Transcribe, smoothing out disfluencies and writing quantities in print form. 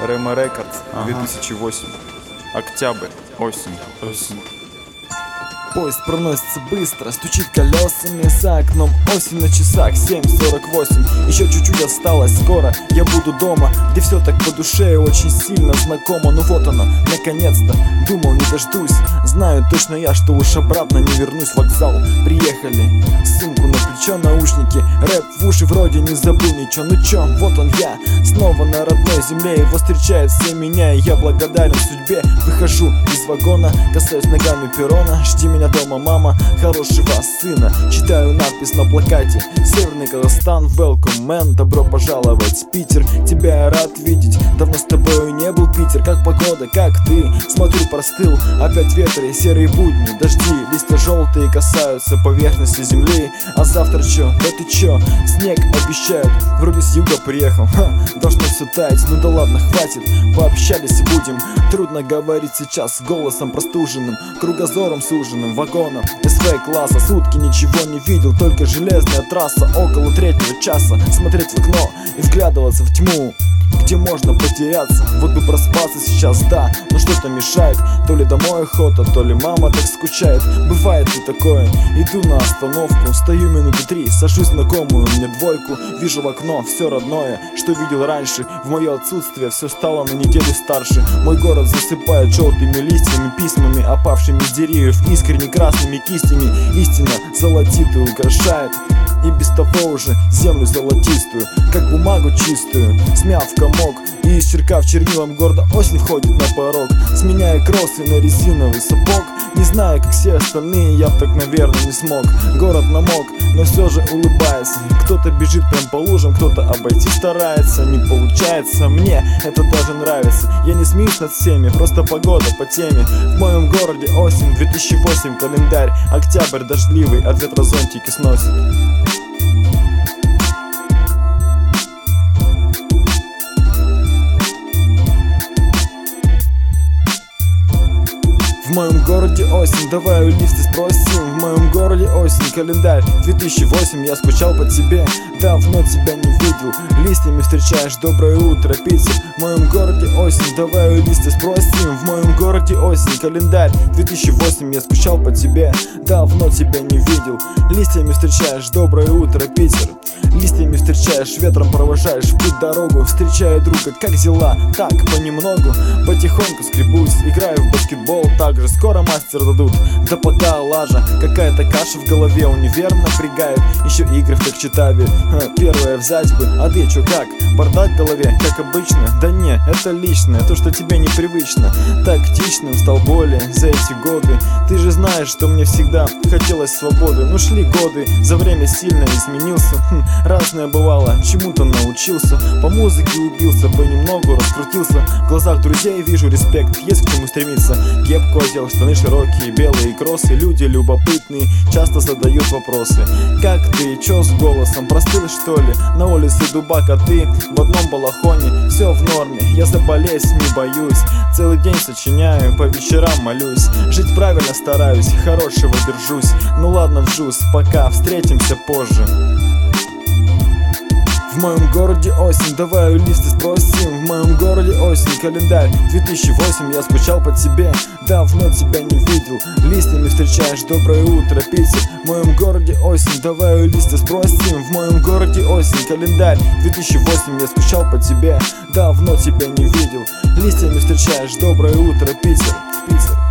Rema Records, 2008. Октябрь, осень. Поезд проносится быстро, стучит колесами за окном. Осень на часах, 7:48. Еще чуть-чуть осталось, скоро я буду дома, где все так по душе и очень сильно знакомо. Ну вот оно, наконец-то, думал не дождусь. Знаю точно я, что уж обратно не вернусь. Вокзал, приехали, сумку на плечо, наушники, рэп в уши, вроде не забыл ничего. Ну чё, вот он я, снова на родной земле. Его встречают все меня, и я благодарен судьбе. Выхожу из вагона, касаюсь ногами перрона. Жди меня дома, мама, хорошего сына. Читаю надпись на плакате: Северный Казахстан, welcome man, добро пожаловать в Питер. Тебя я рад видеть, давно с тобой не был, Питер. Как погода, как ты? Смотрю, простыл, опять ветры и серые будни, дожди, листья желтые касаются поверхности земли. А завтра чё? Да ты чё? Снег обещают, вроде с юга приехал. Должно все таять, ну да ладно, хватит, пообщались и будем. Трудно говорить сейчас голосом простуженным, кругозором суженным, вагоном СВ-класса. Сутки ничего не видел, только железная трасса. Около 3-го часа смотреть в окно и вглядываться в тьму, где можно потеряться. Вот бы проспаться сейчас, да, но что-то мешает. То ли домой охота, то ли мама так скучает. Бывает и такое, иду на остановку, стою минуты 3, сажусь знакомую мне двойку. Вижу в окно все родное, что видел раньше. В мое отсутствие все стало на неделю старше. Мой город засыпает желтыми листьями, письмами, опавшими с деревьев, искренне красными кистями. Истина золотитую украшает и без того уже землю золотистую, как бумагу чистую, смяв в комок и исчеркав чернилом, гордо осень входит на порог, сменяя кроссы на резиновый сапог. Не знаю, как все остальные, я б так, наверное, не смог. Город намок, но все же улыбается. Кто-то бежит прям по лужам, кто-то обойти старается. Не получается, мне это даже нравится. Я не смеюсь над всеми, просто погода по теме. В моем городе осень, 2008 календарь. Октябрь дождливый, от ветра зонтики сносит. В моем городе осень, давай у лифта спросим. В моем городе осень, календарь 2008. Я скучал по тебе, давно тебя не видел. Листьями встречаешь, доброе утро, Питер. В моем городе осень, давай у лифта спросим. В моем городе осень, календарь 2008. Я скучал по тебе, давно тебя не видел. Листьями встречаешь, доброе утро, Питер. Листьями встречаешь, ветром провожаешь в путь дорогу. Встречаю друга, как дела? Так, понемногу, потихоньку скребусь. Играю в баскетбол, также скоро мастер дадут. Да пока лажа, какая-то каша в голове. Универ напрягает, еще игры в как читаве. Первое взять бы, а ты чё как? Бардак в голове, как обычно? Да не, это личное, то, что тебе непривычно. Тактичным стал более за эти годы. Ты же знаешь, что мне всегда хотелось свободы. Ну шли годы, за время сильно изменился. Разное бывало, чему-то научился. По музыке убился, понемногу раскрутился. В глазах друзей вижу респект, есть к чему стремиться. Кепку одел, штаны широкие, белые кроссы. Люди любопытные, часто задают вопросы: как ты, чё с голосом, простыл что ли? На улице дубак, а ты в одном балахоне. Все в норме, я заболеть не боюсь. Целый день сочиняю, по вечерам молюсь. Жить правильно стараюсь, хорошего держусь. Ну ладно, вжусь, пока, встретимся позже. В моем городе осень, давай у лифта спросим. В моем городе осень, календарь 2008. Я скучал по тебе, давно тебя не видел. Листьями встречаешь, доброе утро, Питер. В моем городе осень, давай у лифта спросим. В моем городе осень, календарь 2008. Я скучал по тебе, давно тебя не видел. Листьями встречаешь, доброе утро, Питер.